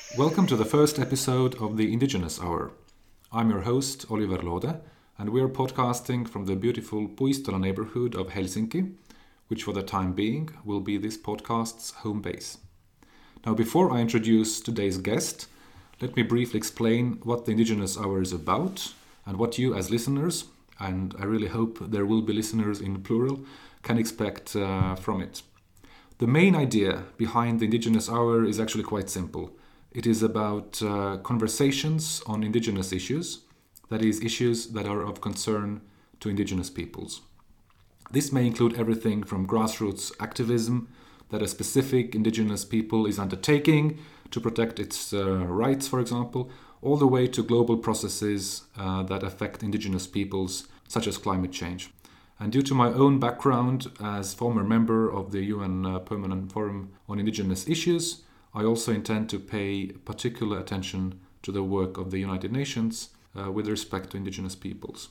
Welcome to the first episode of the Indigenous Hour. I'm your host, Oliver Lode, and we're podcasting from the beautiful Puistola neighborhood of Helsinki, which for the time being will be this podcast's home base. Now, before I introduce today's guest, let me briefly explain what the Indigenous Hour is about and what you as listeners, and I really hope there will be listeners in plural, can expect from it. The main idea behind the Indigenous Hour is actually quite simple. It is about conversations on Indigenous issues, that is, issues that are of concern to Indigenous peoples. This may include everything from grassroots activism that a specific Indigenous people is undertaking to protect its rights, for example, all the way to global processes that affect Indigenous peoples, such as climate change. And due to my own background as former member of the UN Permanent Forum on Indigenous Issues, I also intend to pay particular attention to the work of the United Nations with respect to Indigenous peoples.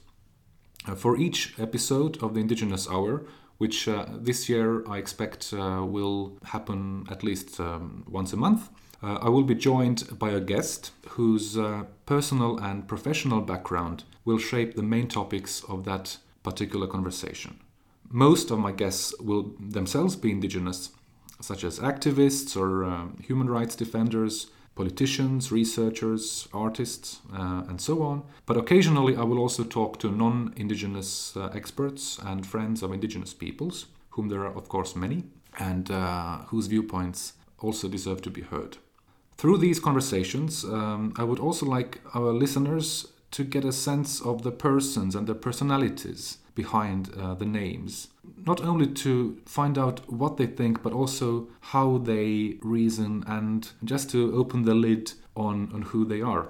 For each episode of the Indigenous Hour, which this year I expect will happen at least once a month, I will be joined by a guest whose personal and professional background will shape the main topics of that particular conversation. Most of my guests will themselves be Indigenous, such as activists or human rights defenders, politicians, researchers, artists, and so on. But occasionally I will also talk to non-Indigenous experts and friends of Indigenous peoples, whom there are of course many, and whose viewpoints also deserve to be heard. Through these conversations, I would also like our listeners to get a sense of the persons and the personalities behind the names. Not only to find out what they think, but also how they reason and just to open the lid on who they are.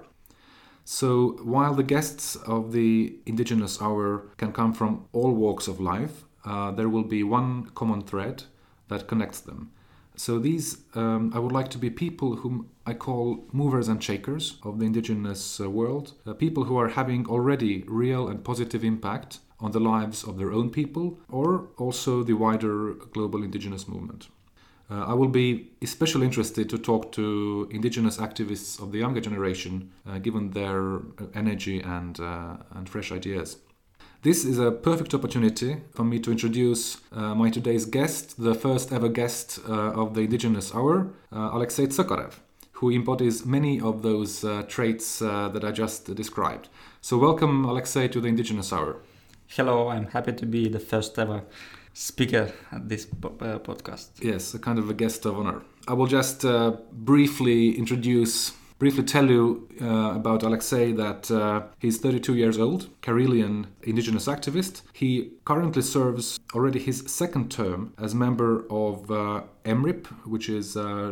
So while the guests of the Indigenous Hour can come from all walks of life, there will be one common thread that connects them. So these, I would like to be people whom I call movers and shakers of the Indigenous world, people who are having already real and positive impact on the lives of their own people or also the wider global Indigenous movement. I will be especially interested to talk to Indigenous activists of the younger generation, given their energy and fresh ideas. This is a perfect opportunity for me to introduce my today's guest, the first ever guest of the Indigenous Hour, Alexei Tsakarev, who embodies many of those traits that I just described. So welcome, Alexei, to the Indigenous Hour. Hello, I'm happy to be the first ever speaker at this podcast. Yes, a kind of a guest of honor. I will just briefly tell you about Alexei that he's 32 years old, Karelian Indigenous activist. He currently serves already his second term as member of EMRIP, which is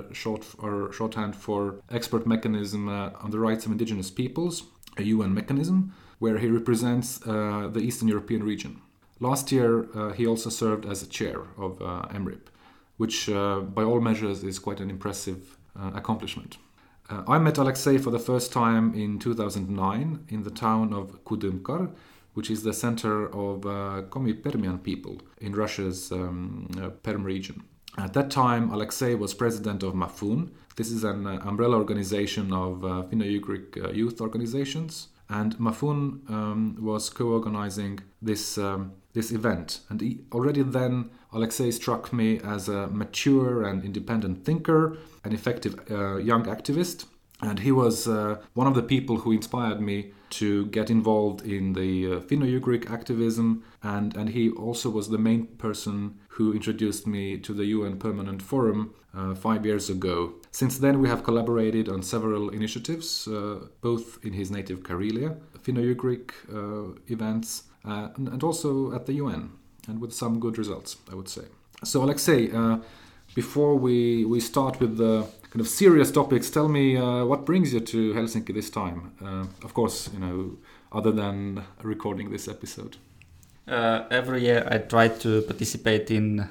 shorthand for Expert Mechanism on the Rights of Indigenous Peoples, a UN mechanism, where he represents the Eastern European region. Last year, he also served as a chair of EMRIP, which by all measures is quite an impressive accomplishment. I met Alexei for the first time in 2009 in the town of Kudymkar, which is the center of Komi-Permian people in Russia's Perm region. At that time, Alexei was president of Mafun. This is an umbrella organization of Finno-Ugric youth organizations. And Mafun was co-organizing this event. And already then, Alexei struck me as a mature and independent thinker, an effective young activist. And he was one of the people who inspired me to get involved in the Finno-Ugric activism. And he also was the main person who introduced me to the UN Permanent Forum 5 years ago. Since then, we have collaborated on several initiatives, both in his native Karelia, Finno-Ugric events, and also at the UN, and with some good results, I would say. So, Alexei, before we start with the kind of serious topics, tell me what brings you to Helsinki this time? Of course, other than recording this episode. Every year I try to participate in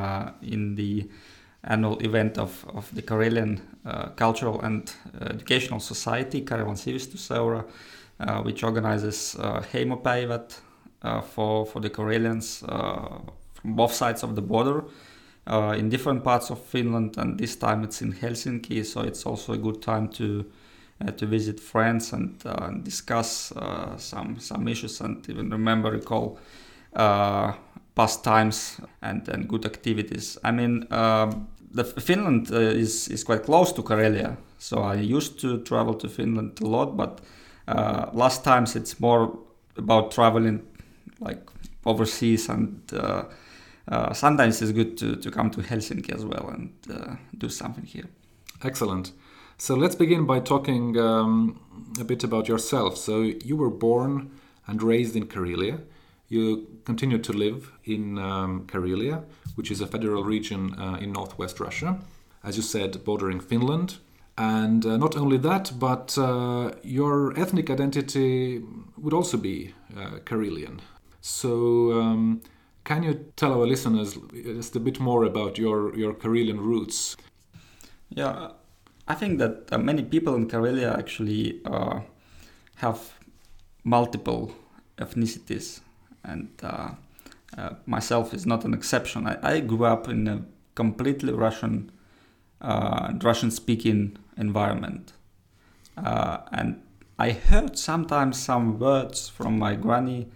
the annual event of the Karelian Cultural and Educational Society, Karjalan Sivistysseura, which organizes heimopäivät for the Karelians from both sides of the border. in different parts of Finland, and this time it's in Helsinki, so it's also a good time to visit friends and discuss some issues and even recall past times and good activities. I mean, Finland is quite close to Karelia, so I used to travel to Finland a lot, but last times it's more about traveling like overseas, and sometimes it's good to come to Helsinki as well and do something here. Excellent. So let's begin by talking a bit about yourself. So you were born and raised in Karelia. You continue to live in Karelia, which is a federal region in northwest Russia, as you said, bordering Finland. And not only that, but your ethnic identity would also be Karelian. So can you tell our listeners just a bit more about your Karelian roots? Yeah, I think that many people in Karelia actually have multiple ethnicities, and myself is not an exception. I grew up in a completely Russian-speaking environment, and I heard sometimes some words from my granny,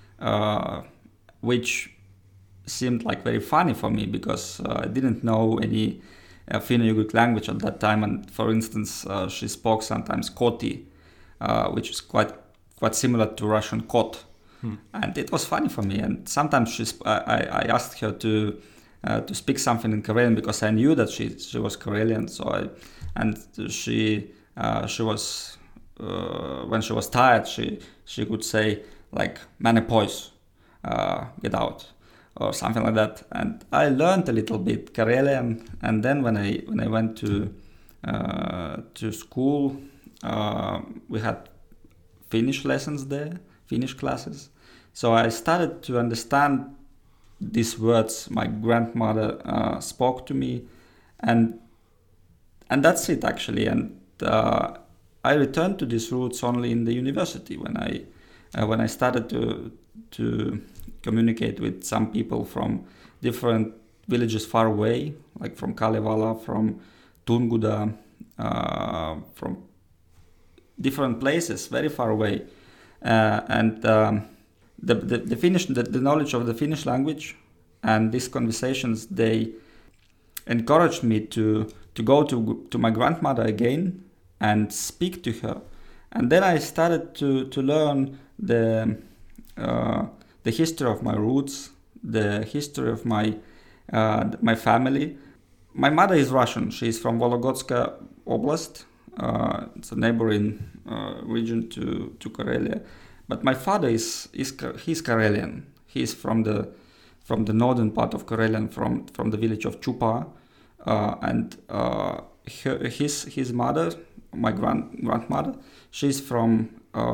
which seemed like very funny for me because I didn't know any Finno-Ugric language at that time, and for instance, she spoke sometimes Koti, which is quite similar to Russian kot, and it was funny for me. And sometimes I asked her to speak something in Karelian because I knew that she was Karelian. So she was when she was tired, she could say like "Mane pois," get out, or something like that. And I learned a little bit Karelian, and then when I went to school, we had Finnish lessons there, Finnish classes. So I started to understand these words my grandmother spoke to me, and that's it actually. And I returned to these roots only in the university when I started to communicate with some people from different villages far away, like from Kalevala, from Tunguda, from different places very far away, and the Finnish, the knowledge of the Finnish language and these conversations, they encouraged me to go to my grandmother again and speak to her, and then I started to learn the history of my roots, the history of my family. My mother is Russian. She's from Volогодskaya Oblast. It's a neighboring region to Karelia. But my father he's Karelian. He's from the northern part of Karelia, from the village of Chupa, and his mother, my grandmother, she's from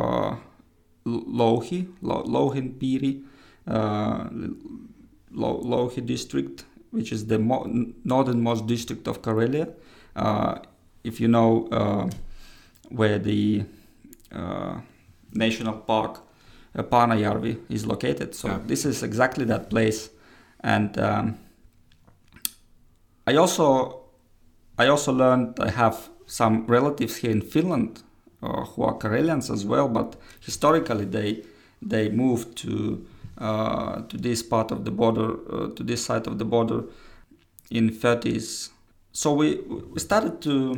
Louhi Piiri, Louhi district, which is the northernmost district of Karelia. If you know where the national park Paanajärvi is located, so this is exactly that place. And I also learned I have some relatives here in Finland who are Karelians as well, but historically they moved to this part of the border, to this side of the border in 30s. So we started to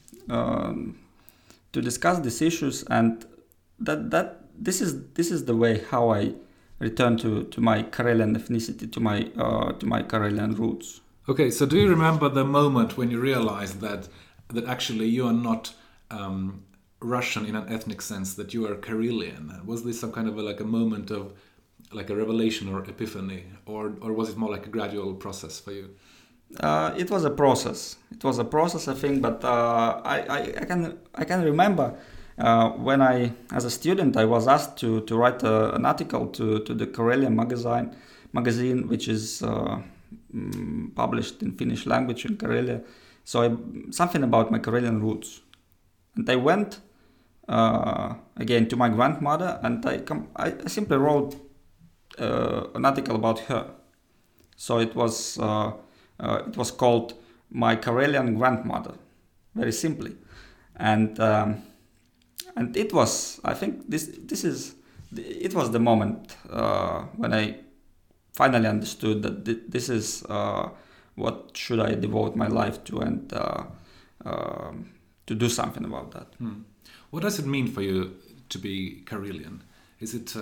discuss these issues, and that this is the way how I return to my Karelian ethnicity, to my Karelian roots. Okay, so do you remember the moment when you realized that actually you are not Russian in an ethnic sense, that you are Karelian? Was this some kind of a moment of like a revelation or epiphany, or was it more like a gradual process for you? It was a process. I think, but I can remember when as a student, I was asked to write an article to the Karelian magazine, which is published in Finnish language in Karelia. So something about my Karelian roots, and I went again to my grandmother, and I simply wrote an article about her. So it was it was called My Karelian Grandmother, very simply, and it was, I think it was the moment when I finally understood that this is what should I devote my life to, and to do something about that. What does it mean for you to be Karelian? Is it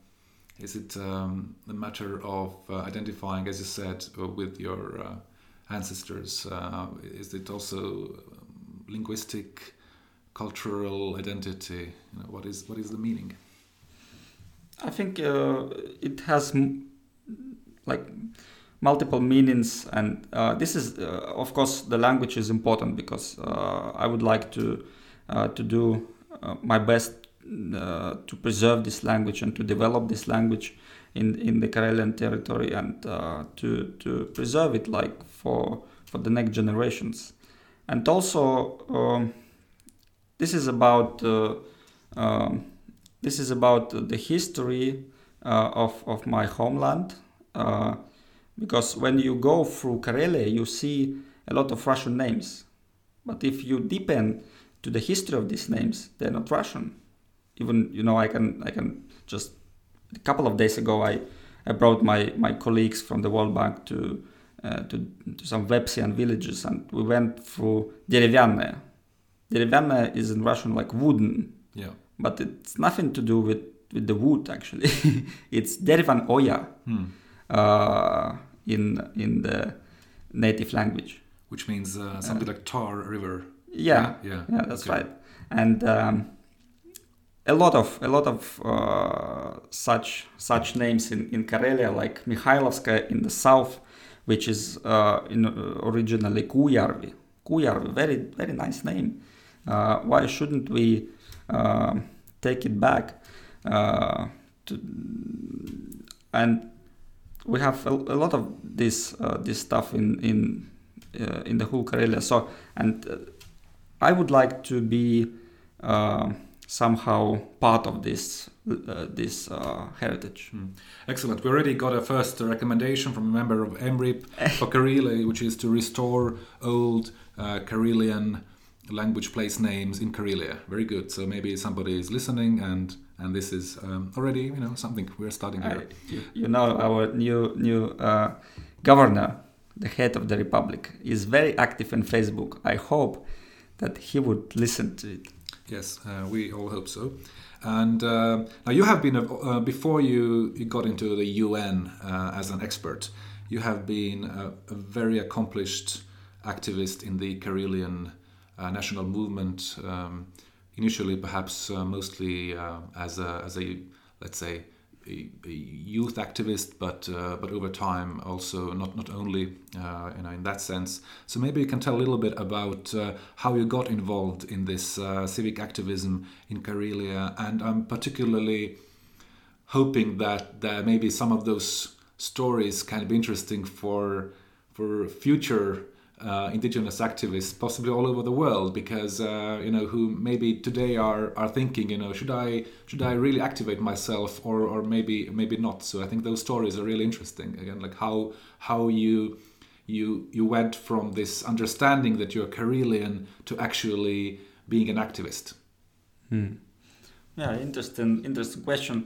a matter of identifying, as you said, with your ancestors? Is it also linguistic, cultural identity? What is the meaning? I think it has multiple meanings, and this is, of course, the language is important because I would like to do my best to preserve this language and to develop this language in the Karelian territory, and to preserve it for the next generations. And also this is about the history of my homeland, because when you go through Karelia you see a lot of Russian names, but if you deepen to the history of these names, they're not Russian. Even, I can just, a couple of days ago I brought my colleagues from the World Bank to some Vepsian villages, and we went through Derevyanne. Derevyanne is in Russian like wooden, yeah, but it's nothing to do with the wood actually. It's Derevan Oya in the native language, which means something like tar river. Yeah, that's okay. Right. And a lot of such names in Karelia, like Mikhailovskaya in the south, which is originally Kujärvi. Kujärvi, very very nice name. Why shouldn't we take it back? And we have a lot of this stuff in the whole Karelia. So, and I would like to be somehow part of this heritage. Excellent. We already got a first recommendation from a member of EMRIP for Karelia, which is to restore old Karelian language place names in Karelia. Very good. So maybe somebody is listening, and this is already something we're starting here. Our new governor, the head of the republic, is very active on Facebook. I hope that he would listen to it. Yes, we all hope so. And now you have been, before you got into the UN as an expert, you have been a very accomplished activist in the Karelian national movement. Initially, perhaps mostly as a let's say a youth activist, but over time also not only in that sense. So maybe you can tell a little bit about how you got involved in this civic activism in Karelia, and I'm particularly hoping that maybe some of those stories can be interesting for future indigenous activists, possibly all over the world, because who maybe today are thinking, should I really activate myself or maybe not. So I think those stories are really interesting. Again, like how you went from this understanding that you're Karelian to actually being an activist. Yeah, interesting question.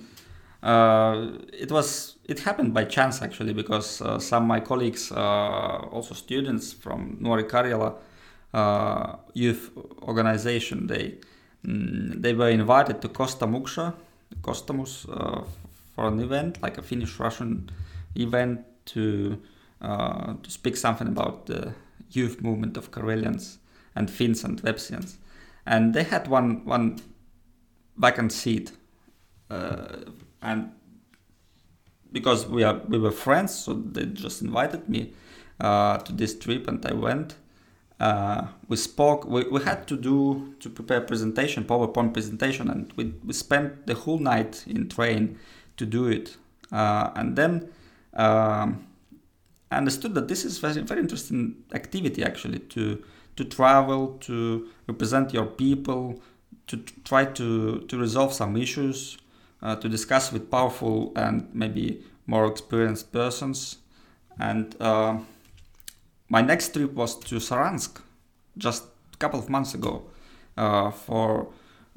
It happened by chance actually, because some of my colleagues, also students from Nuori Karjala youth organization, they were invited to Kostamus for an event, like a Finnish-Russian event, to speak something about the youth movement of Karelians and Finns and Vepsians, and they had one vacant seat. And because we were friends, so they just invited me to this trip, and I went. We spoke. We had to prepare a presentation, PowerPoint presentation, and we spent the whole night in train to do it. And then I understood that this is very very interesting activity actually, to travel, to represent your people, to try to resolve some issues. To discuss with powerful and maybe more experienced persons, and my next trip was to Saransk, just a couple of months ago, for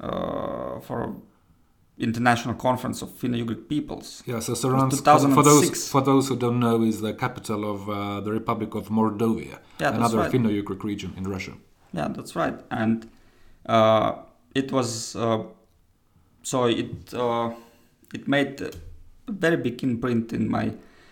international conference of Finno-Ugric peoples. Yeah, so Saransk, for those who don't know, is the capital of the Republic of Mordovia, another right. Finno-Ugric region in Russia. Yeah, that's right. And it was it made a very big imprint in my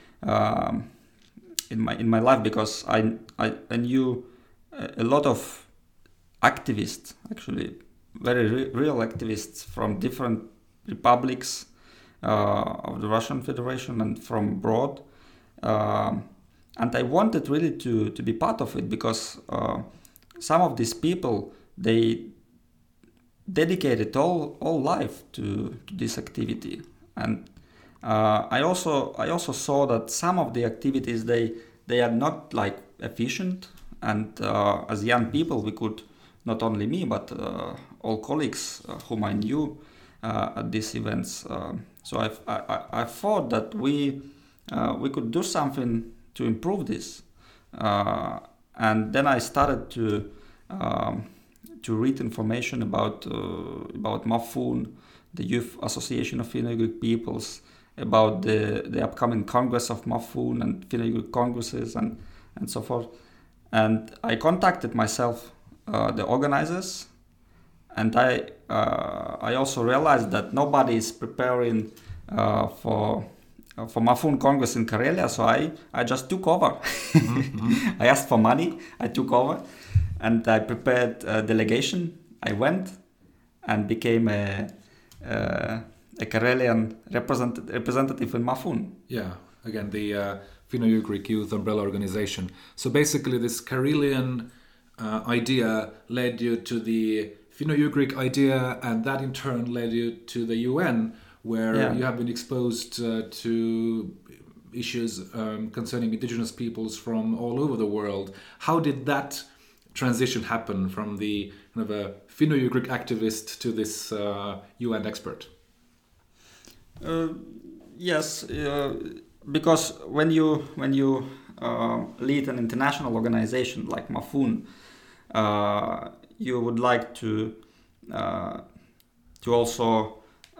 life, because I knew a lot of activists, actually very real activists from different republics of the Russian Federation and from abroad, and I wanted really to be part of it, because some of these people, they dedicated all life to this activity, and I also saw that some of the activities they are not like efficient, and as young people we could, not only me but all colleagues whom I knew at these events. So I thought that we could do something to improve this, and then I started to read information about Mafun, the Youth Association of Finno-Ugric Peoples, about the upcoming Congress of Mafun and Finno-Ugric Congresses and so forth. And I contacted myself the organizers, and I also realized that nobody is preparing for Mafun Congress in Karelia, so I just took over. Mm-hmm. I asked for money, I took over, and I prepared a delegation. I went and became a Karelian representative in Mafun. Yeah, again, the Finno-Ugric Youth Umbrella Organization. So basically this Karelian idea led you to the Finno-Ugric idea, and that in turn led you to the UN, where you have been exposed to issues concerning indigenous peoples from all over the world. How did that transition happen from the kind of a Finno-Ugric activist to this UN expert? Yes, because when you lead an international organization like Mafun, you would like to also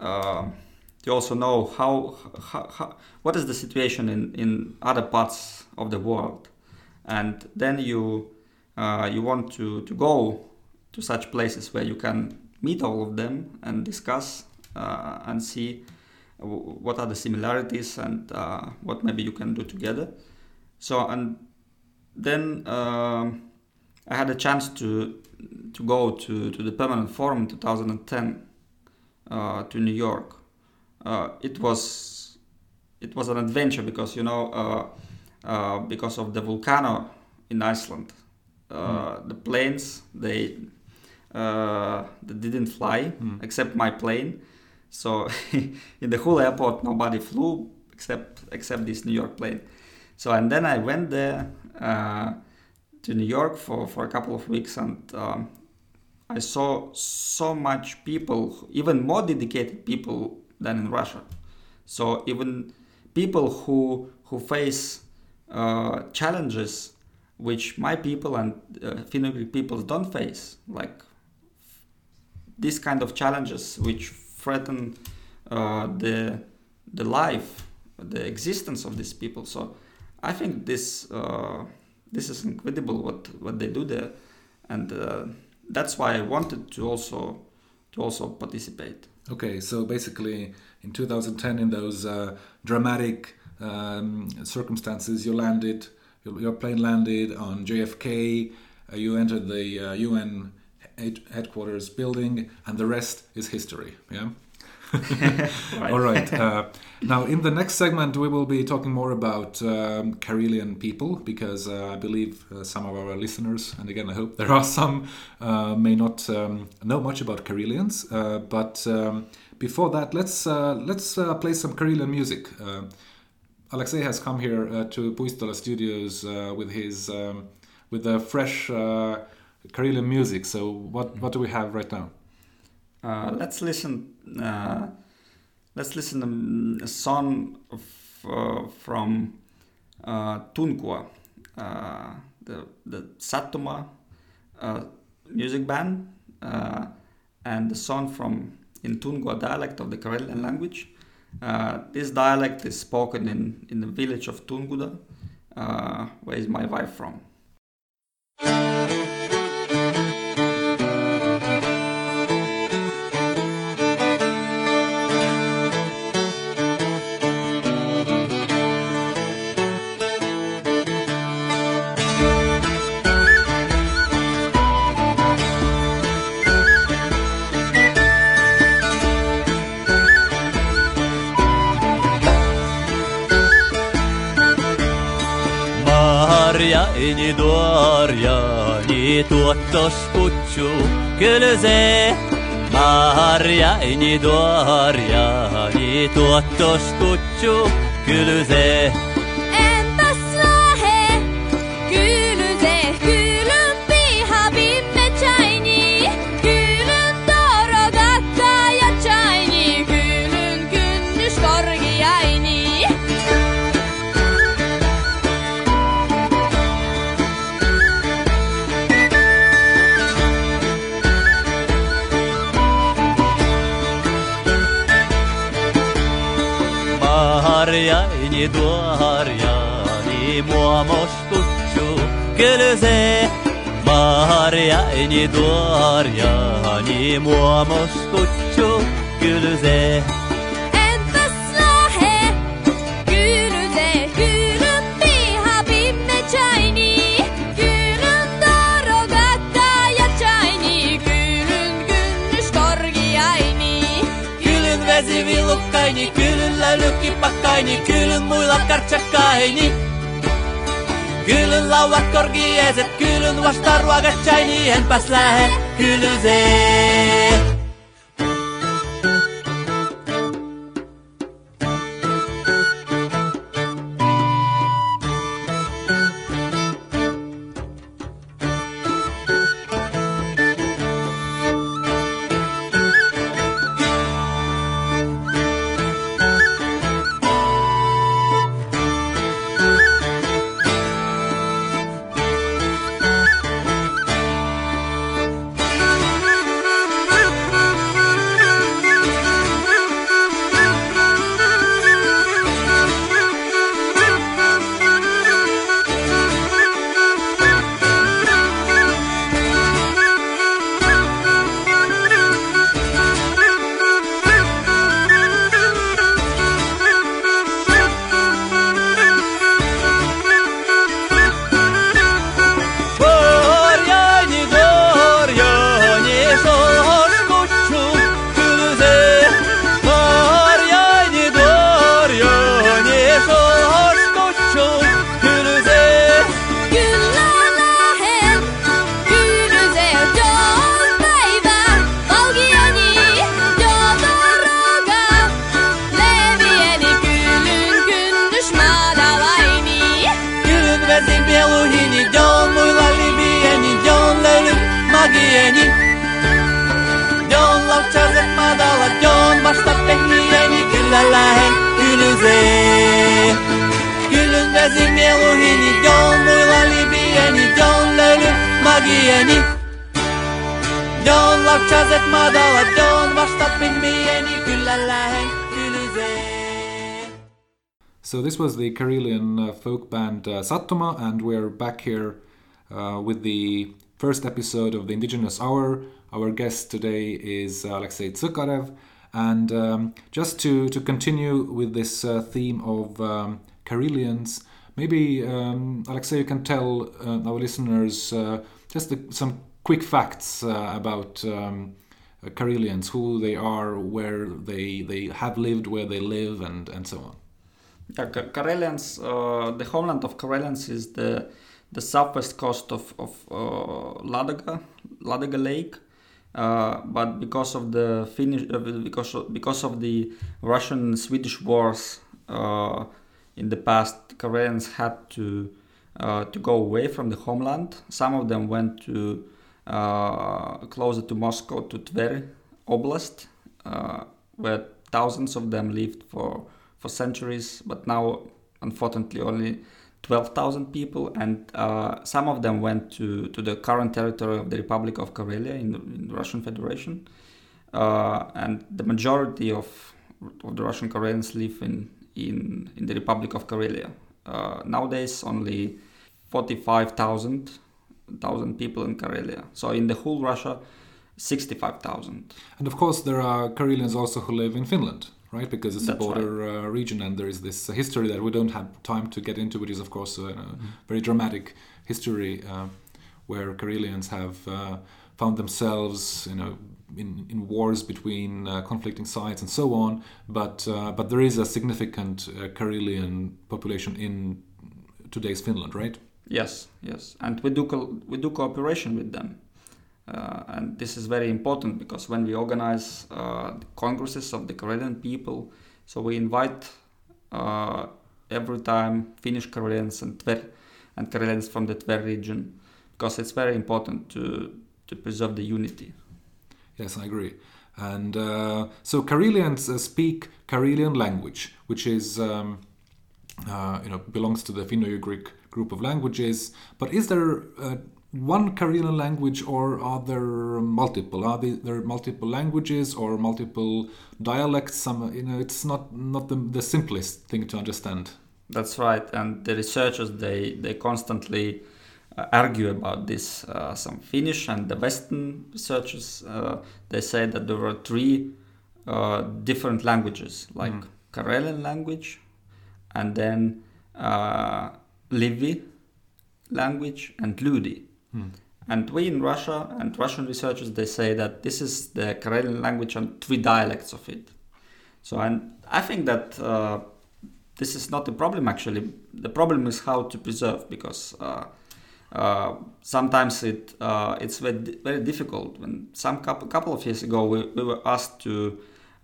know how what is the situation in other parts of the world, and then you want to go to such places where you can meet all of them and discuss and see what are the similarities and what maybe you can do together. So, and then I had a chance to go to the Permanent Forum in 2010 to New York. It was an adventure because because of the volcano in Iceland, the planes they didn't fly except my plane. So in the whole airport nobody flew except this New York plane. So and then I went there to New York for a couple of weeks, and I saw so much people, even more dedicated people than in Russia. So even people who face challenges which my people and Finno-Ugric peoples don't face, like these kind of challenges which threaten the life, the existence of these people. So I think this is incredible what they do there, and that's why I wanted to also participate. Okay, so basically in 2010, in those dramatic circumstances, your plane landed on JFK, you entered the UN headquarters building, and the rest is history, yeah? Right. All right. Now, in the next segment, we will be talking more about Karelian people, because I believe some of our listeners, and again, I hope there are some, may not know much about Karelians. But before that, let's play some Karelian music. Alexei has come here to Puistola Studios with the fresh Karelian music. So what do we have right now? Let's listen a song from Tunkua. the Sattuma music band, and the song in Tungua dialect of the Karelian language. This dialect is spoken in the village of Tunguda, where is my wife from. Marjaini duorjani tuottos kutsu kylse. Marjaini duorjani tuottos kutsu kylse. Entäs lähe, kylse, kylyn piha vimme tsaini, kylyn torogatta ja tsaini, kylyn kynnys korgiaini. Marjaini duorjani muamos kutsu kylse. Marjaini duorjani muamos kutsu kylse. Entäs lähe, kylse, kylyn piha vimme tsaini, kylyn torogatta ja tsaini, kylyn kynnys korgiaini. Kylyn vesi villukkaini, kylyn läylykipakkaini, kylyn muilla kartsakkaini. Kylyn lauvat korgieset, kylyn vasta ruogatsaini, enpäs lähe kylsee. So this was the Karelian folk band Sattuma, and we're back here with the first episode of the Indigenous Hour. Our guest today is Alexei Tsikarev, and just to continue with this theme of Karelians, maybe Alexei, you can tell our listeners just some quick facts about Karelians, who they are, where they have lived, where they live, and so on. Yeah, Karelians, the homeland of Karelians is the southwest coast of Ladoga Lake, but because of the because of the Russian-Swedish wars in the past, Karelians had to go away from the homeland. Some of them went to closer to Moscow, to Tver Oblast, where thousands of them lived for centuries, but now unfortunately only 12,000 people, and some of them went to the current territory of the Republic of Karelia in the Russian Federation, and the majority of the Russian Karelians live in the Republic of Karelia. Nowadays, only 45,000 people in Karelia. So in the whole Russia, 65,000. And of course, there are Karelians also who live in Finland, right? Because it's That's a border region, and there is this history that we don't have time to get into, which is, of course, a very dramatic history where Karelians have found themselves, in wars between conflicting sides and so on. But there is a significant Karelian population in today's Finland, right? Yes, and we do cooperation with them. And this is very important because when we organize congresses of the Karelian people, so we invite every time Finnish Karelians and Karelians from the Tver region, because it's very important to preserve the unity. Yes, I agree. And so Karelians speak Karelian language, which is belongs to the Finno-Ugric group of languages. But is there one Karelian language, or are there multiple? Are there multiple languages or multiple dialects? It's not the simplest thing to understand. That's right, and the researchers they constantly argue about this. Some Finnish and the Western researchers they say that there were three different languages, like Karelian language, and then Livi language and Ludi. And we in Russia and Russian researchers, they say that this is the Karelian language and three dialects of it. So, and I think that this is not the problem actually. The problem is how to preserve, because sometimes it's very, very difficult. When couple of years ago we were asked to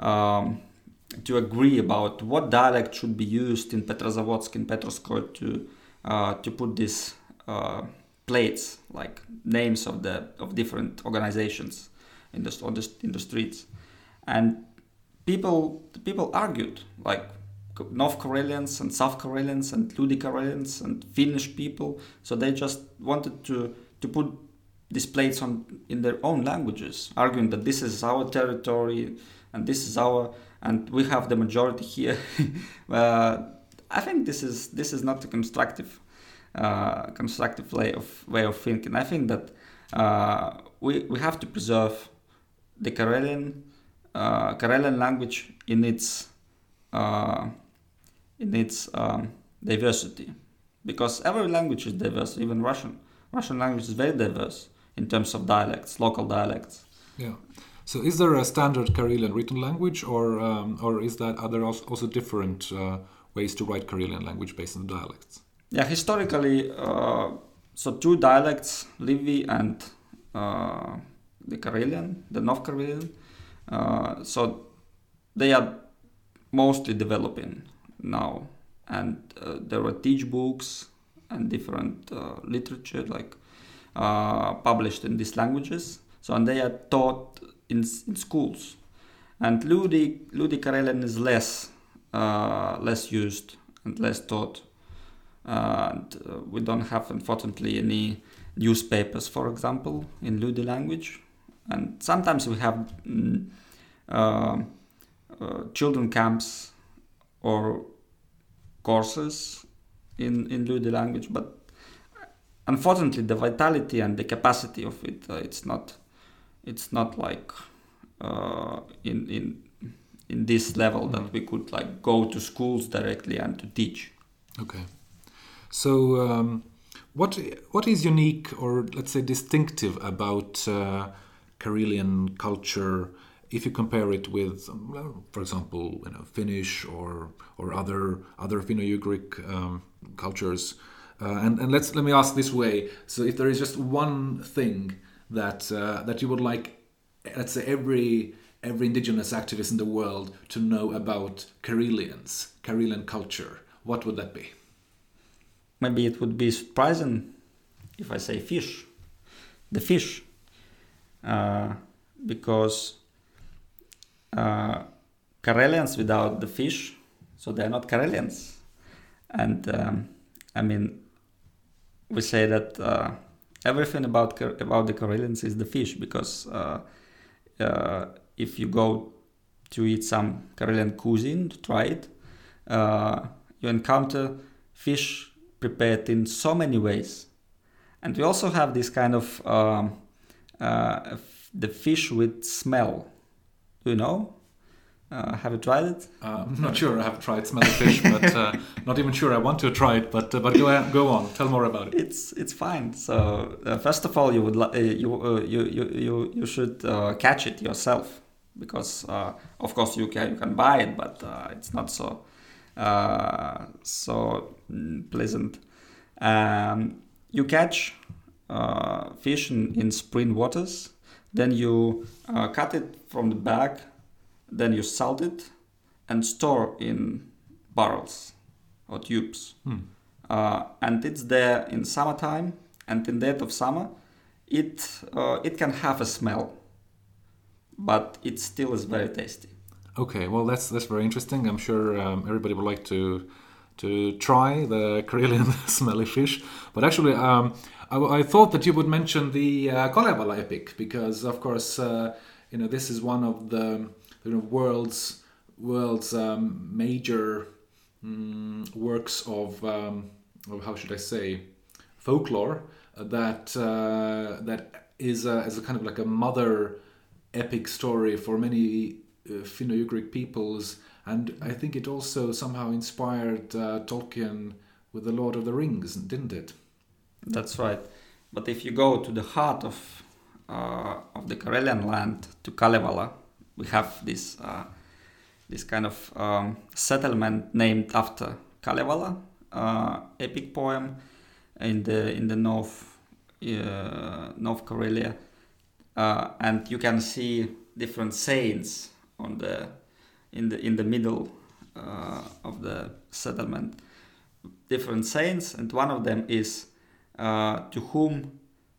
agree about what dialect should be used in Petrozavodsk, in Petrovskoy, to put these plates, like names of different organizations in the streets, and people argued, like North Karelians and South Karelians and Ludi Karelians and Finnish people. So they just wanted to put these plates in their own languages, arguing that this is our territory and this is and we have the majority here. I think this is not a constructive way of thinking. I think that we have to preserve the Karelian language in its diversity, because every language is diverse. Even Russian language is very diverse in terms of dialects, local dialects. Yeah. So is there a standard Karelian written language, or are there also different ways to write Karelian language based on dialects? Yeah, historically, so two dialects, Livi and the Karelian, the North Karelian, so they are mostly developing now, and there were teach books and different literature like published in these languages. So, and they are taught in schools, and Ludi Karelian is less used and less taught. And we don't have, unfortunately, any newspapers, for example, in Ludi language. And sometimes we have children camps or courses in Ludi language, but unfortunately, the vitality and the capacity of it, it's not like in this level that we could like go to schools directly and to teach. Okay. So, what is unique, or let's say distinctive, about Karelian culture if you compare it with, for example, Finnish or other Finno-Ugric cultures? And let me ask this way: so, if there is just one thing that you would like, let's say, every indigenous activist in the world to know about Karelian culture, what would that be? Maybe it would be surprising if I say fish. The fish. Because Karelians without the fish, so they're not Karelians. And I mean, we say that everything about the Karelians is the fish, because if you go to eat some Karelian cuisine, to try it, you encounter fish prepared in so many ways. And we also have this kind of the fish with smell. Do you know? Have you tried it? I'm not sure. I have tried smelly fish, but not even sure I want to try it. But go on. Tell more about it. It's fine. So first of all, you should catch it yourself, because of course you can buy it, but it's not so pleasant. You catch fish in spring waters, then you cut it from the back, then you salt it and store in barrels or tubes. And it's there in summertime, and in the end of summer, it can have a smell, but it still is very tasty. Okay, well that's very interesting. I'm sure everybody would like to try the Karelian smelly fish. But actually, I thought that you would mention the Kalevala epic, because of course this is one of the world's major works of how should I say, folklore that is as a kind of like a mother epic story for many Finno-Ugric peoples, and I think it also somehow inspired Tolkien with the Lord of the Rings, didn't it? That's right. But if you go to the heart of the Karelian land, to Kalevala, we have this kind of settlement named after Kalevala, epic poem in the North Karelia, and you can see different sayings in the middle of the settlement, different sayings, and one of them is to whom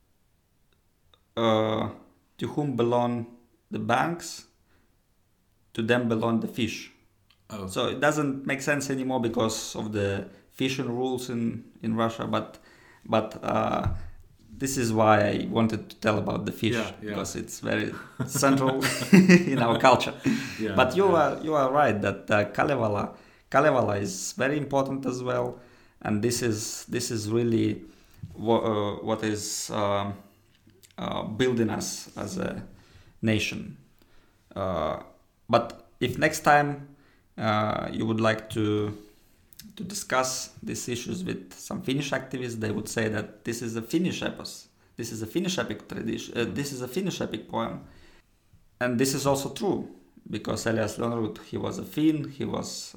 belong the banks, to them belong the fish. Oh. So it doesn't make sense anymore because of the fishing rules in Russia, but this is why I wanted to tell about the fish, because it's very central in our culture. Yeah, but you are right that Kalevala is very important as well, and this is really what is building us as a nation. But if next time you would like to discuss these issues with some Finnish activists, they would say that this is a Finnish epos, this is a Finnish epic tradition, this is a Finnish epic poem. And this is also true, because Elias Lönnrot, he was a Finn, he was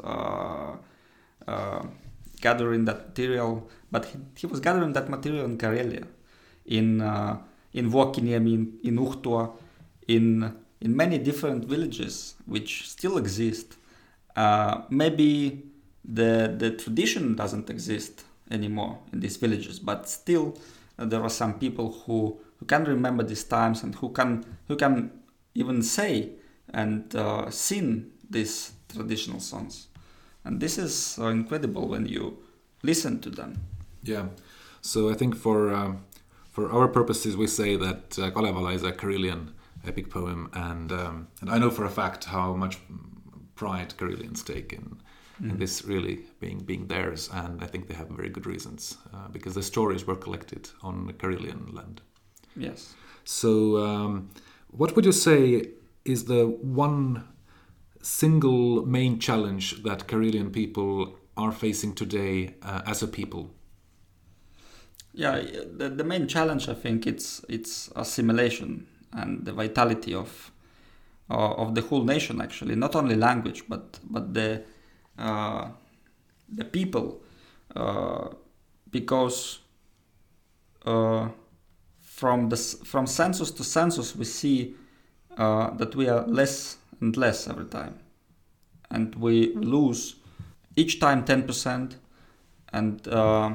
gathering that material, but he was gathering that material in Karelia, in Vuokkiniemi, in Uhtua, in many different villages which still exist. Maybe the tradition doesn't exist anymore in these villages, but still there are some people who can remember these times, and who can even say and sing these traditional songs. And this is incredible when you listen to them. Yeah. So I think for our purposes, we say that Kalevala is a Karelian epic poem, and I know for a fact how much pride Karelians take in this really being theirs, and I think they have very good reasons, because the stories were collected on Karelian land. Yes. So what would you say is the one single main challenge that Karelian people are facing today as a people? Yeah, the main challenge, I think, it's assimilation and the vitality of the whole nation, actually, not only language, but the people, because from census to census we see that we are less and less every time, and we lose each time 10%, and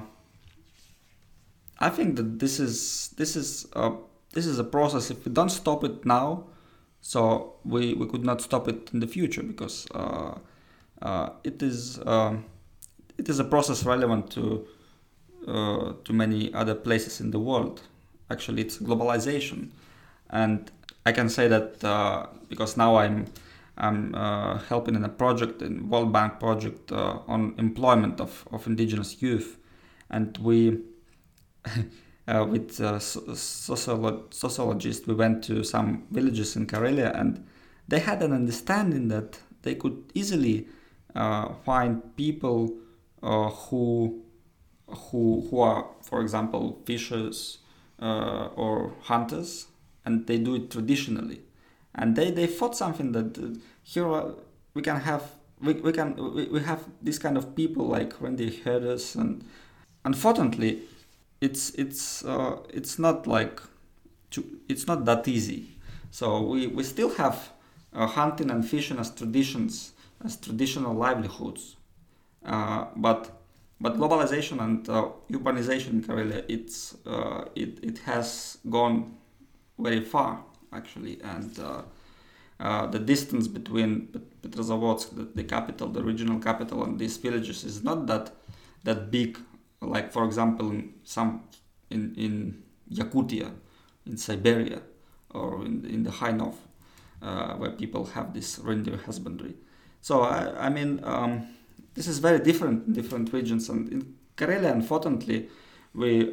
I think that this is a process. If we don't stop it now, so we could not stop it in the future, because it is a process relevant to to many other places in the world. Actually, it's globalization, and I can say that because now I'm helping in a project, in World Bank project on employment of indigenous youth, and we with sociologists we went to some villages in Karelia, and they had an understanding that they could easily find people who are, for example, fishers or hunters, and they do it traditionally. And they thought something that here we have this kind of people like reindeer herders, and unfortunately, it's not it's not that easy. So we still have hunting and fishing as traditions, as traditional livelihoods, but globalization and urbanization in Karelia, it has gone very far actually, and the distance between Petrozavodsk, the capital, the regional capital, and these villages is not that big. Like for example, in Yakutia, in Siberia, or in the High North, where people have this reindeer husbandry. So I mean, this is very different in different regions, and in Karelia, unfortunately, we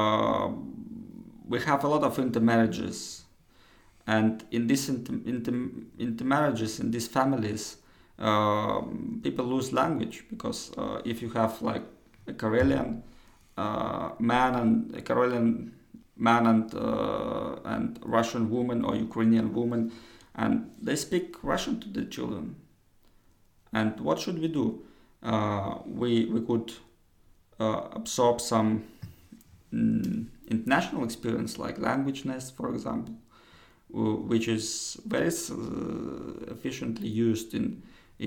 have a lot of intermarriages, and in these intermarriages, in these families, people lose language, because if you have like a Karelian man and a Karelian man and Russian woman or Ukrainian woman, and they speak Russian to the children, and what should we do? We could absorb some international experience like Language Nest, for example, which is very efficiently used in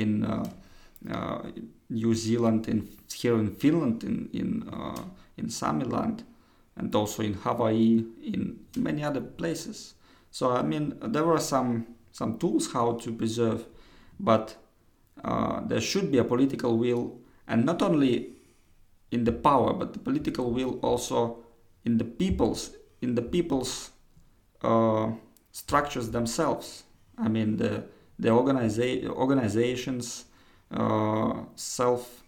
New Zealand, here in Finland, in Samiland, and also in Hawaii, in many other places. So I mean, there were some tools how to preserve, but there should be a political will, and not only in the power, but the political will also in the people's structures themselves. I mean, the organizations, self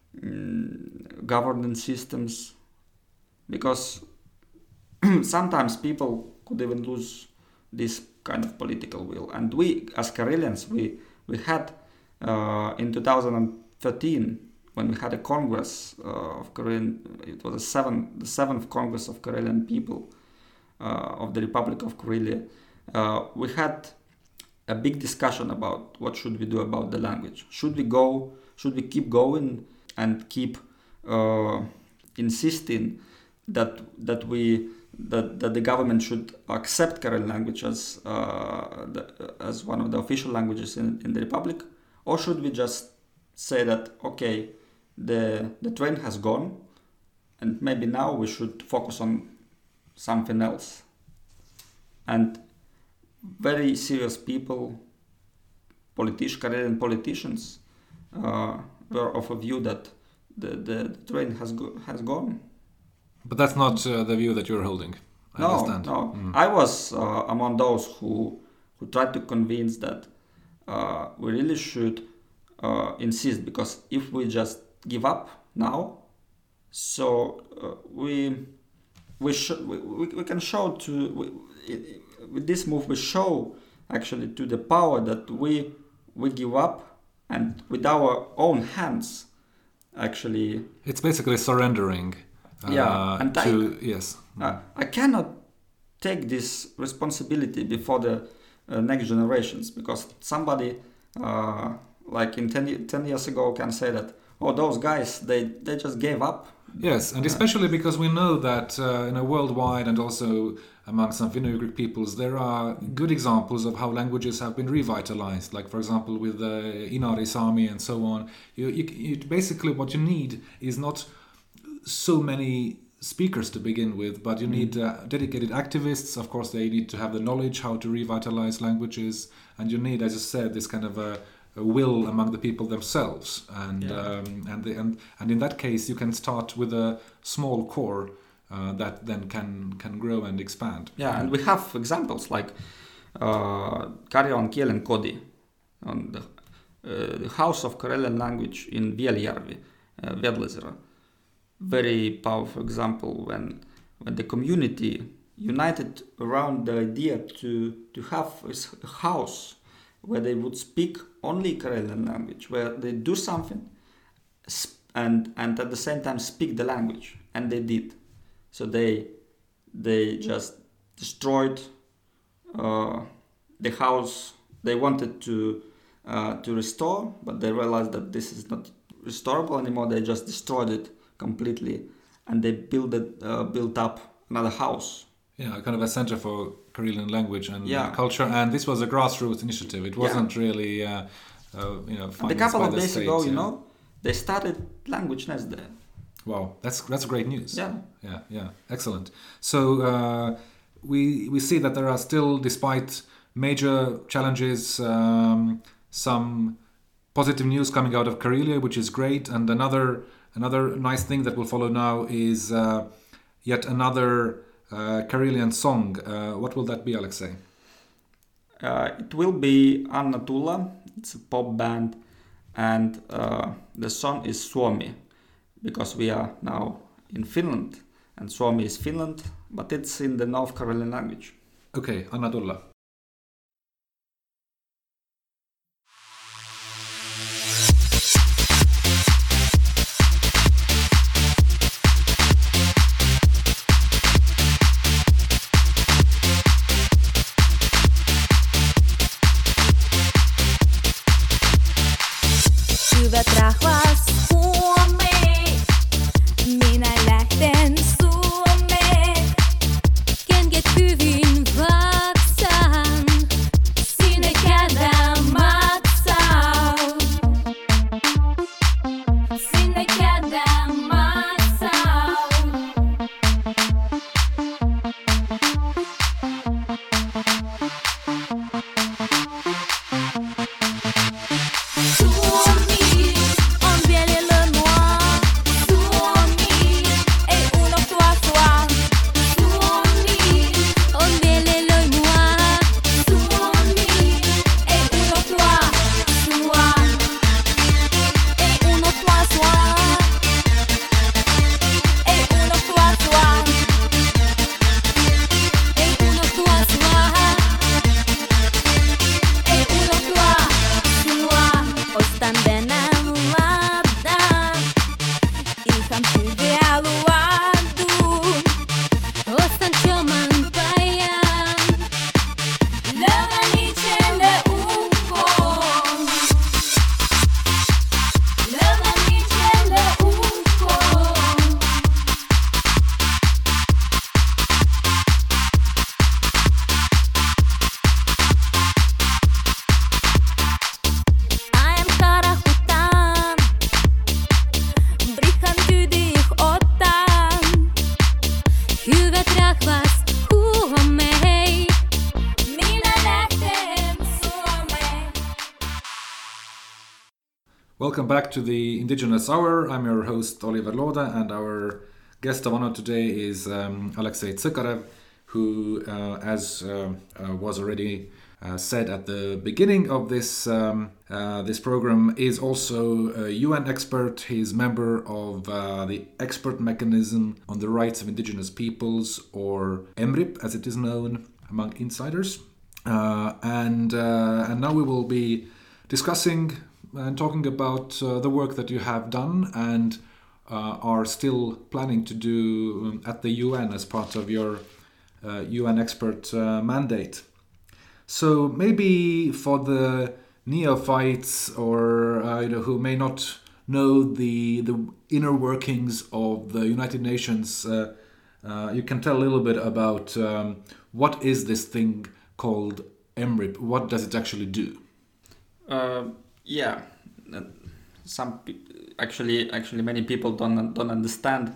governance systems, because sometimes people could even lose this kind of political will. And we, as Karelians, we had in 2013, when we had a Congress of Karelian, it was the seventh Congress of Karelian people of the Republic of Karelia. We had a big discussion about what should we do about the language. Should we keep going and keep insisting that the government should accept Karelian language as one of the official languages in the Republic, or should we just say that okay, the train has gone, and maybe now we should focus on something else? And very serious people, Karelian politicians, were of a view that the train has gone. But that's not the view that you're holding. I understand. No. I was among those who tried to convince that we really should insist, because if we just give up now, so we can show with this move we show actually to the power that we give up, and with our own hands actually it's basically surrendering. Yes. I cannot take this responsibility before the next generations, because somebody like in 10 years ago can say that, oh, those guys, they just gave up. Yes, and especially because we know that worldwide, and also among some Finno-Ugric peoples, there are good examples of how languages have been revitalized. Like, for example, with Inari Sami and so on. You basically what you need is not so many speakers to begin with, but you need dedicated activists. Of course, they need to have the knowledge how to revitalize languages, and you need, as you said, this kind of will among the people themselves, and Yeah. and in that case you can start with a small core that then can grow and expand. Yeah, and we have examples like Karjalan Kielen Kodi, on the House of Karelian Language in Vieljärvi, Vedlezera. Very powerful example when the community united around the idea to have a house where they would speak only Karelian language, where they do something and at the same time speak the language, and they did. So they just destroyed the house they wanted to restore, but they realized that this is not restorable anymore. They just destroyed it completely, and they built up another house. Yeah, kind of a center for Karelian language and Yeah. culture, and this was a grassroots initiative. It wasn't really, And a financed couple by of the days state, ago, yeah. they started Language Nest there. Wow, that's great news. Yeah. Yeah, excellent. So we see that there are still, despite major challenges, some positive news coming out of Karelia, which is great. And another nice thing that will follow now is yet another Karelian song. What will that be, Alexei? It will be Anna Tulla. It's a pop band, and the song is Suomi, because we are now in Finland, and Suomi is Finland, but it's in the North Karelian language. Okay, Anna Tulla. Hyvät rahvas Suomi, minä lähten Suomeen. Kenget hyvin vaksan, sinne käydään matsau. Sinne käydään matsau. Suomi on viljelymaa. Suomi ei unohtua sua. Suomi on viljelymaa. Suomi ei unohtua sua. Ei unohtua sua. Ei unohtua sua. Ei unohtua sua. Ei unohtua sua. Ostan Venäjän ladan, ihan hyviä luodun. Ostan Choman pajan, löydän itselle ukon. Löydän itselle ukon. Ajan karahutan, brihan tyydiih otan. Hyvät rahvas Suomeen, minä lähten Suomeen. Welcome back to the Indigenous Hour. I'm your host Oliver Lode, and our guest of honor today is Alexei Tsikarev, who, as was already said at the beginning of this program, is also a UN expert. He's member of the Expert Mechanism on the Rights of Indigenous Peoples, or EMRIP as it is known among insiders. And now we will be discussing and talking about the work that you have done and are still planning to do at the UN as part of your UN expert mandate. So maybe for the neophytes or who may not know the inner workings of the United Nations, you can tell a little bit about what is this thing called EMRIP? What does it actually do? Yeah, actually many people don't understand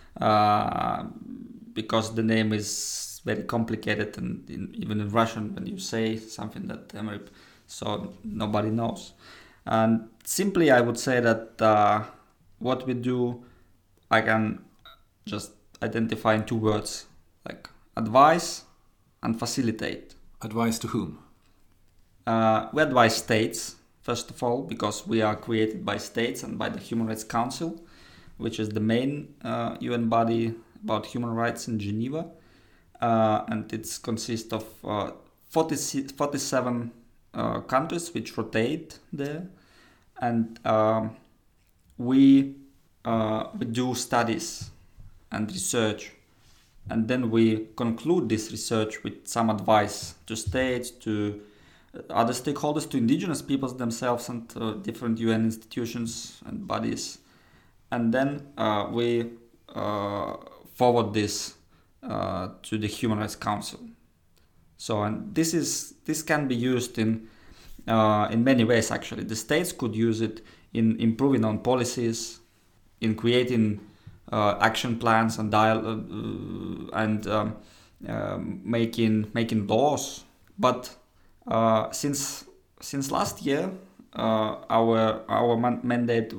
because the name is very complicated, and even in Russian, when you say something that EMRIP, so nobody knows. And simply, I would say that what we do, I can just identify in 2 words, like advise and facilitate. Advice to whom? We advise states, first of all, because we are created by states and by the Human Rights Council, which is the main UN body about human rights in Geneva. And it consists of 47 countries which rotate there. And we do studies and research. And then we conclude this research with some advice to states, to other stakeholders, to indigenous peoples themselves, and different UN institutions and bodies. And then we forward this to the Human Rights Council. So, and this can be used in many ways. Actually, the states could use it in improving on policies, in creating action plans and making laws. But since last year, our mandate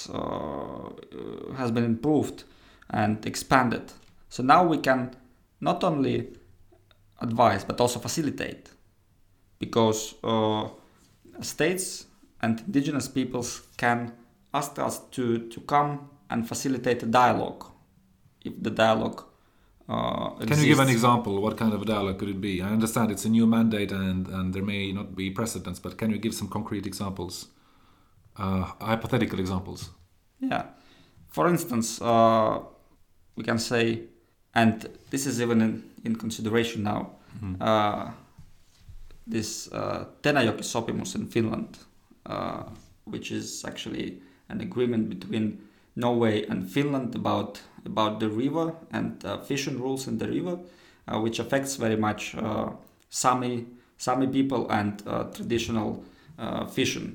has been improved and expanded. So now we can not only advise but also facilitate, because states and indigenous peoples can ask us to come and facilitate a dialogue, if the dialogue exists. Can you give an example? What kind of a dialogue could it be? I understand it's a new mandate and there may not be precedents, but can you give some concrete examples, hypothetical examples? Yeah. For instance, we can say, and this is even in consideration now, this Tenojoki Sopimus in Finland, which is actually an agreement between Norway and Finland about the river and fishing rules in the river, which affects very much Sami people and traditional fishing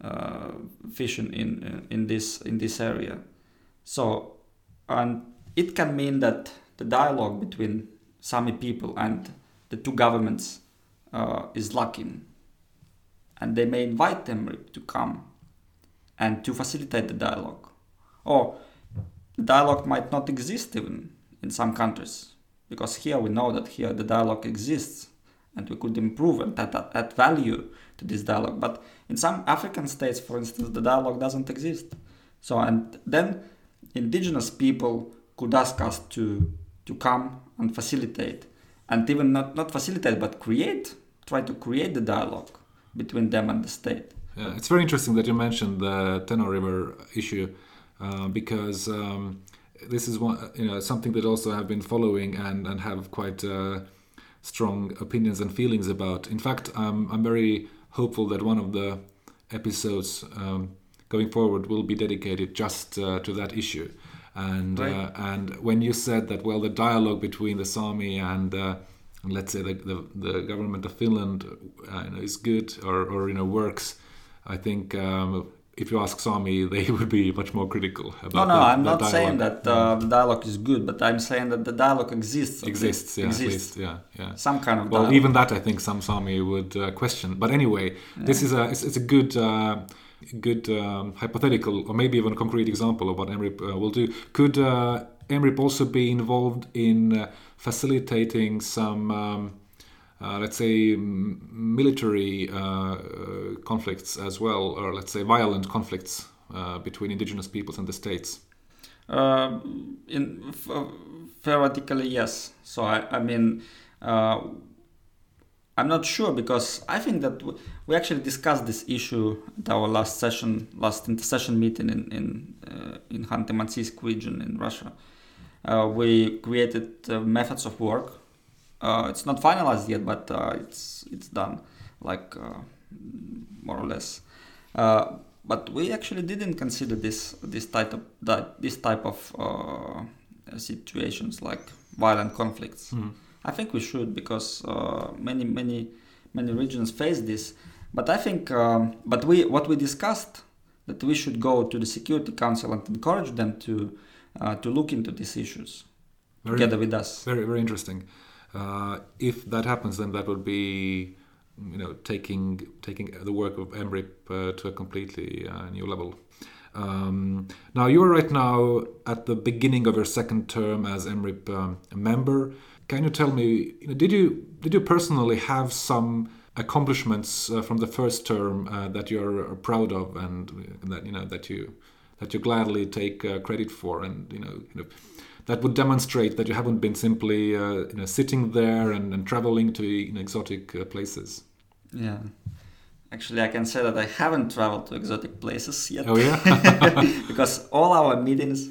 in this area. So, and it can mean that the dialogue between Sami people and the 2 governments is lacking, and they may invite them to come and to facilitate the dialogue. Or the dialogue might not exist even in some countries, because here we know that here the dialogue exists and we could improve and add value to this dialogue. But in some African states, for instance, the dialogue doesn't exist. So, and then indigenous people could ask us to come and facilitate, and even not facilitate, but try to create the dialogue between them and the state. Yeah, it's very interesting that you mentioned the Teno River issue, because this is something that also have been following and have quite strong opinions and feelings about. In fact, I'm very hopeful that one of the episodes going forward will be dedicated just to that issue. And right. And when you said that, well, the dialogue between the Sami and let's say the government of Finland is good or works, I think if you ask Sami, they would be much more critical about I'm not dialogue. saying that the dialogue is good, but I'm saying that the dialogue exists. Exists, at least, yeah. Some kind of well, dialogue. even that I think some Sami would question. But anyway, this is it's a good hypothetical or maybe even a concrete example of what MRIP will do. Could MRIP also be involved in facilitating some, let's say, military conflicts as well, or let's say violent conflicts between indigenous peoples and the states? Theoretically, yes. So I mean, I'm not sure, because I think that we actually discussed this issue at our last intersession meeting in Khanty-Mansiysk region in Russia. We created methods of work. It's not finalized yet, but it's done, more or less. But we actually didn't consider this type of situations like violent conflicts. Mm-hmm. I think we should, because many regions face this. But I think, what we discussed, that we should go to the Security Council and encourage them to look into these issues together with us. Very, very interesting. If that happens, then that would be taking the work of MRIP to a completely new level. Now you are right now at the beginning of your second term as MRIP member. Can you tell me, did you personally have some accomplishments from the first term that you're proud of, and that you gladly take credit for, and that would demonstrate that you haven't been simply sitting there and traveling to exotic places? Yeah. Actually, I can say that I haven't traveled to exotic places yet. Oh yeah, because all our meetings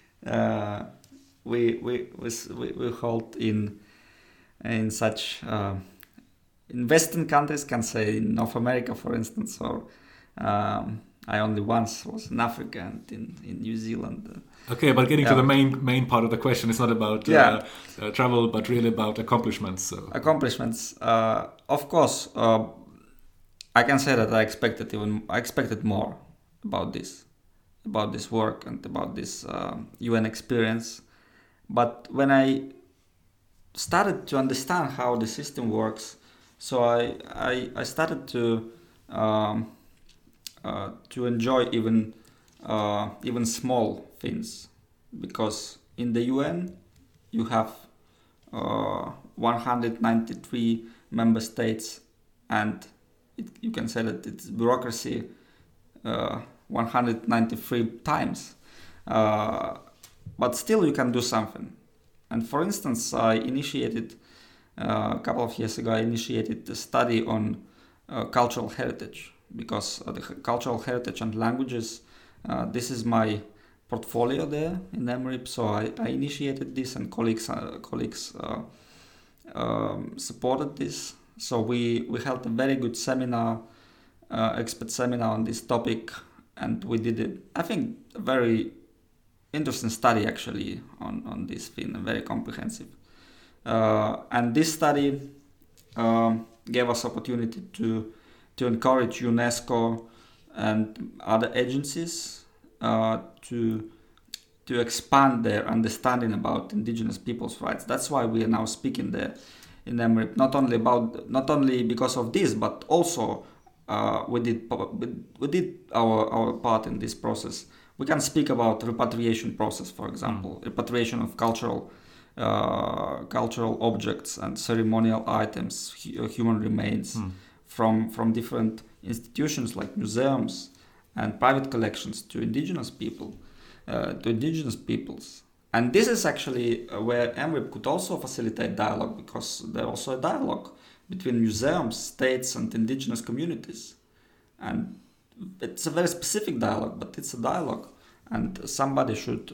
we hold in such in Western countries, can say in North America, for instance, or I only once was in Africa and in New Zealand. Okay, but getting to the main part of the question, it's not about travel, but really about accomplishments. So. Accomplishments, of course. I can say that I expected more about this work and about this UN experience. But when I started to understand how the system works, so I started to enjoy even small things, because in the UN you have 193 member states, and you can say that it's bureaucracy 193 times, but still you can do something. And for instance, I initiated a couple of years ago, the study on cultural heritage, because the cultural heritage and languages, this is my portfolio there in MRIP. So I initiated this, and colleagues supported this. So we held a very good seminar, expert seminar on this topic, and we did I think a very interesting study actually on this thing, very comprehensive. And this study gave us opportunity to encourage UNESCO and other agencies to expand their understanding about indigenous people's rights. That's why we are now speaking there in MRIP, not only because of this, but also we did our part in this process. We can speak about repatriation process, for example, repatriation of cultural objects and ceremonial items, human remains from different institutions like museums and private collections to indigenous peoples. And this is actually where MRIP could also facilitate dialogue, because there's also a dialogue between museums, states, and indigenous communities. And it's a very specific dialogue, but it's a dialogue, and somebody should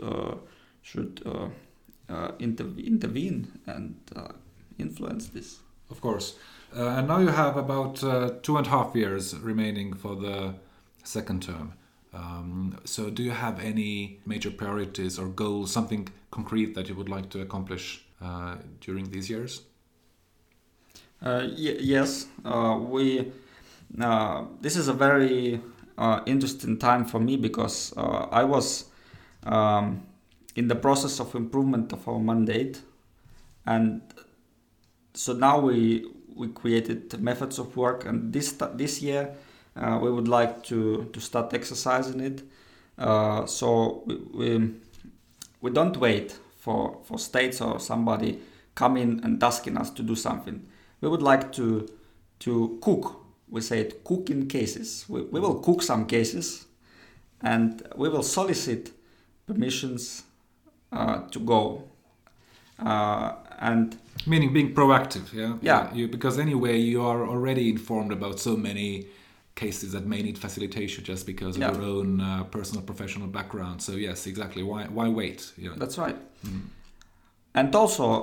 intervene and influence this. Of course. And now you have about 2.5 years remaining for the second term. So do you have any major priorities or goals, something concrete that you would like to accomplish during these years? Yes. This is a very interesting time for me, because I was in the process of improvement of our mandate, and so now we created methods of work, and this year we would like to start exercising it. So we don't wait for states or somebody coming and asking us to do something. We would like to cook. We say it, cook in cases. We will cook some cases, and we will solicit permissions to go. And meaning being proactive, yeah? Yeah. Because anyway, you are already informed about so many cases that may need facilitation just because of your own personal professional background. So yes, exactly. Why wait? Yeah. That's right. And also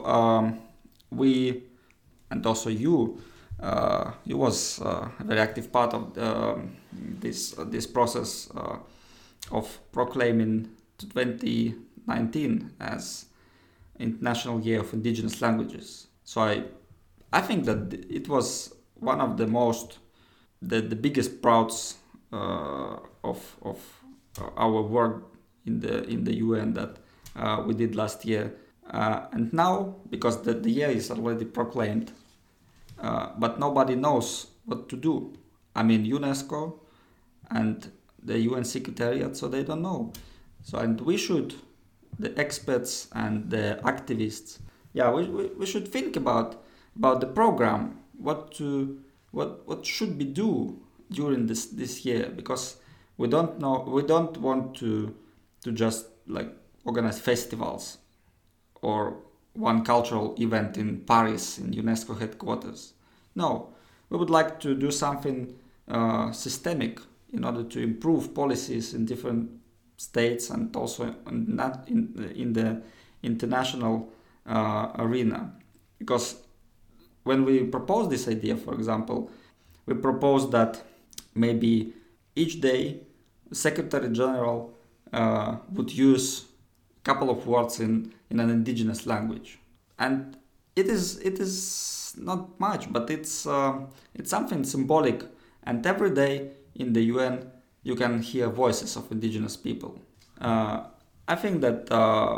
you was a very active part of this process of proclaiming 2019 as International Year of Indigenous Languages. So I think that it was one of the biggest prouds of our work in the UN that we did last year. And now, because the year is already proclaimed, but nobody knows what to do. I mean, UNESCO and the UN Secretariat, so they don't know. So, and we should, the experts and the activists, we should think about the program, what should we do during this year, because we don't want to just like organize festivals or one cultural event in Paris in UNESCO headquarters. No, we would like to do something systemic in order to improve policies in different states and also in the international arena. Because when we propose this idea, for example, we propose that maybe each day the Secretary General would use a couple of words in an indigenous language, and it is not much, but it's something symbolic. And every day in the UN you can hear voices of indigenous people. I think that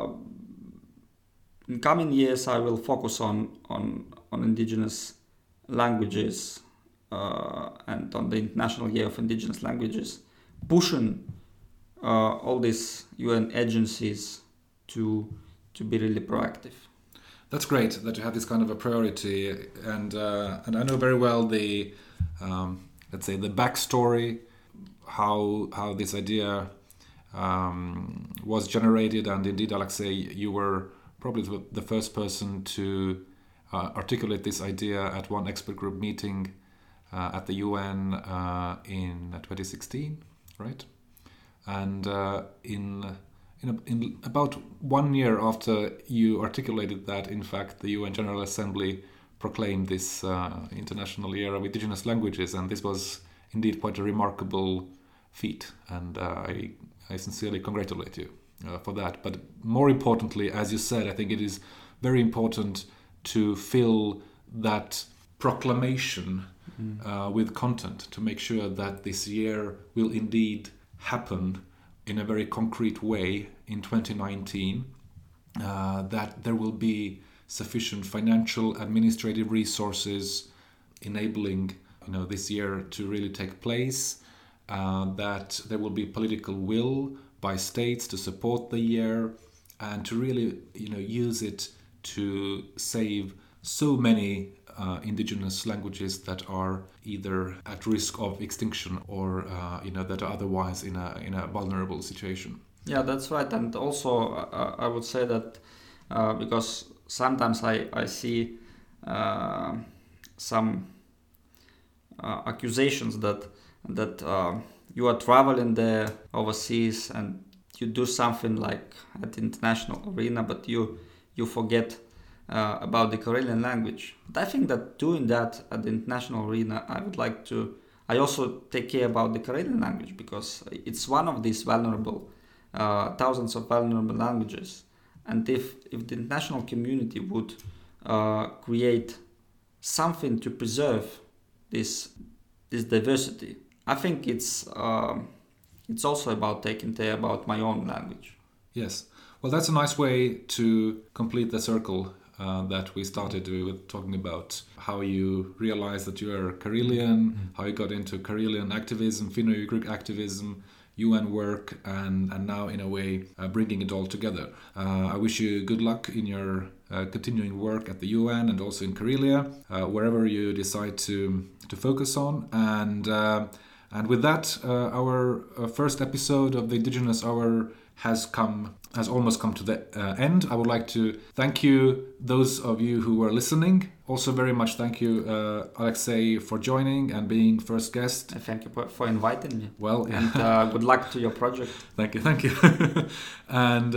in coming years I will focus on indigenous languages and on the International Year of Indigenous Languages, pushing all these UN agencies to be really proactive. That's great that you have this kind of a priority, and I know very well the let's say the backstory, how this idea was generated, and indeed, Alexei, you were probably the first person to articulate this idea at one expert group meeting at the UN in 2016, right? And in about 1 year after you articulated that, in fact, the UN General Assembly proclaimed this International Year of Indigenous Languages, and this was indeed quite a remarkable feat, and I sincerely congratulate you for that. But more importantly, as you said, I think it is very important to fill that proclamation with content, to make sure that this year will indeed happen in a very concrete way in 2019, that there will be sufficient financial, administrative resources enabling this year to really take place, that there will be political will by states to support the year and to really use it to save so many indigenous languages that are either at risk of extinction or that are otherwise in a vulnerable situation. Yeah, that's right. And also I would say that because sometimes I see some accusations that you are traveling there overseas and you do something like at the international arena, but you forget about the Karelian language. But I think that doing that at the international arena, I also take care about the Karelian language, because it's one of these vulnerable, thousands of vulnerable languages. And if the international community would create something to preserve this diversity, I think it's also about taking care about my own language. Yes. Well, that's a nice way to complete the circle that we started with, talking about how you realized that you are Karelian, how you got into Karelian activism, Finno-Ugric activism, UN work, and now in a way bringing it all together. I wish you good luck in your continuing work at the UN and also in Karelia, wherever you decide to focus on. And with that, our first episode of the Indigenous Hour has almost come to the end. I would like to thank you, those of you who were listening. Also very much thank you, Alexei, for joining and being first guest. Thank you for inviting me. Well, and good luck to your project. Thank you. And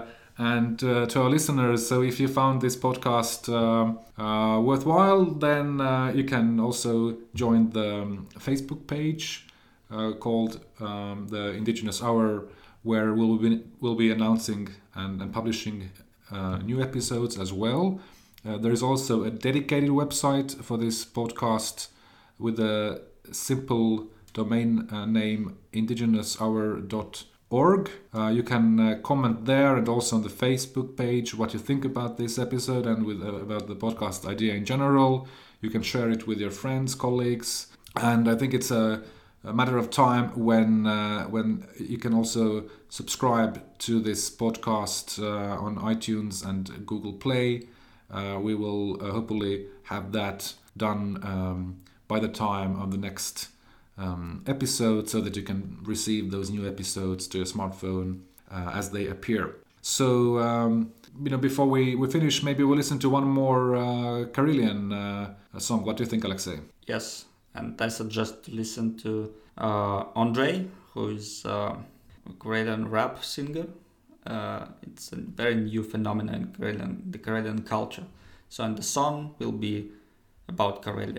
to our listeners, so if you found this podcast worthwhile, then you can also join the Facebook page called the Indigenous Hour, where we'll be announcing and publishing new episodes as well. There is also a dedicated website for this podcast with a simple domain name, indigenousour.org. You can comment there and also on the Facebook page what you think about this episode and about the podcast idea in general. You can share it with your friends, colleagues, And I think it's a matter of time when you can also subscribe to this podcast on iTunes and Google Play. We will hopefully have that done by the time of the next episode, so that you can receive those new episodes to your smartphone as they appear. So before we finish, maybe we'll listen to one more Karelian song. What do you think, Alexei? Yes, and I suggest to listen to Andrei, who is a Karelian rap singer. It's a very new phenomenon in the Karelian culture. So, and the song will be about Karelia.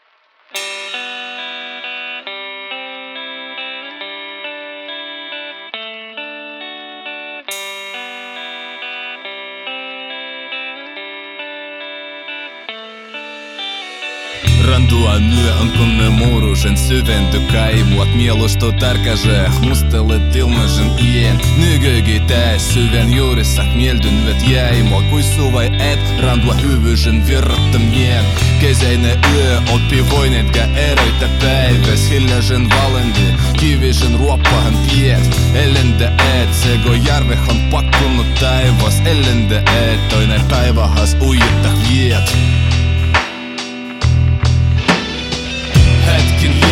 Randua myö on kunne muurusen syventy kaivuat mielustu tärkäsö mustelet ilmaisen ien nykyyki täs syven juurissa mieltynyt jäi mua kuissu vai et randua hyvysen virrattomien kesäinen yö oppi voinetkä eröitä päiväs hiljaisen valenty kivisen ruoppahan tiet ellende et sego järvehon pakkunut taivas ellende et toinen päivähas ujutta viet Hetkin